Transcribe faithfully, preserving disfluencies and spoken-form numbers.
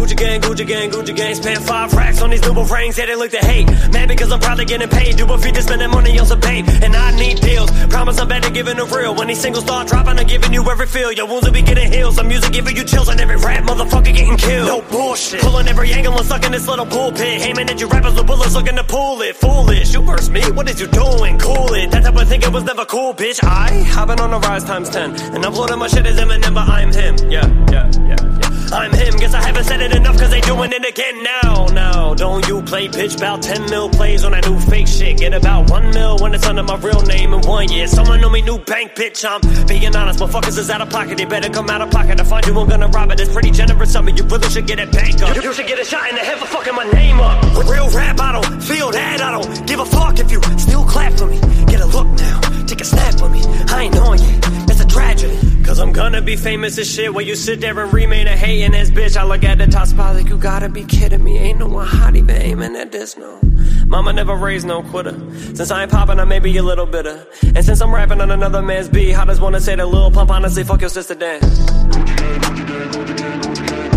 Gucci gang, Gucci gang, Gucci gang. Spent five racks on these double rings, yeah, they look to hate. Mad because I'm probably getting paid. Do a feed to spending money on some babe. And I need deals. Promise I'm better giving it real. When these singles start dropping, I'm giving you every feel. Your wounds will be getting healed. Some music giving you chills on every rap. Motherfucker getting killed. No bullshit. Pulling every angle and sucking this little pulpit. Aiming at you rappers with bullets looking to pull it. Foolish. You verse me? What is you doing? Cool it. That type of thinking was never cool, bitch. I, I've been on the rise times ten. And uploading my shit as Eminem, but I'm him. Yeah, yeah, yeah, yeah. I'm him. Guess I haven't said it enough cause they doing it again now. Now, don't you play, bitch. About ten mil plays on that new fake shit. Get about one mil when it's under my real name in one year. Someone know me new bank, bitch. I'm being honest. Motherfuckers is out of pocket. They better come out of pocket. I find you, I'm gonna rob it. It's pretty generous of me. You really should get it back up. You, you should get a shot in the head for fucking my name up. With real rap, I don't feel that. I don't give a fuck if you still clap for me. Get a look now. Take a snap of me. I ain't on yet. That's a tragedy. Cause I'm gonna be famous as shit. When you sit there and remain a hating ass bitch. I look at the top spot like you gotta be kidding me. Ain't no one hot even aiming at this, no. Mama never raised no quitter. Since I ain't poppin', I may be a little bitter. And since I'm rapping on another man's beat, I just wanna say that Lil Pump honestly fuck your sister Dan.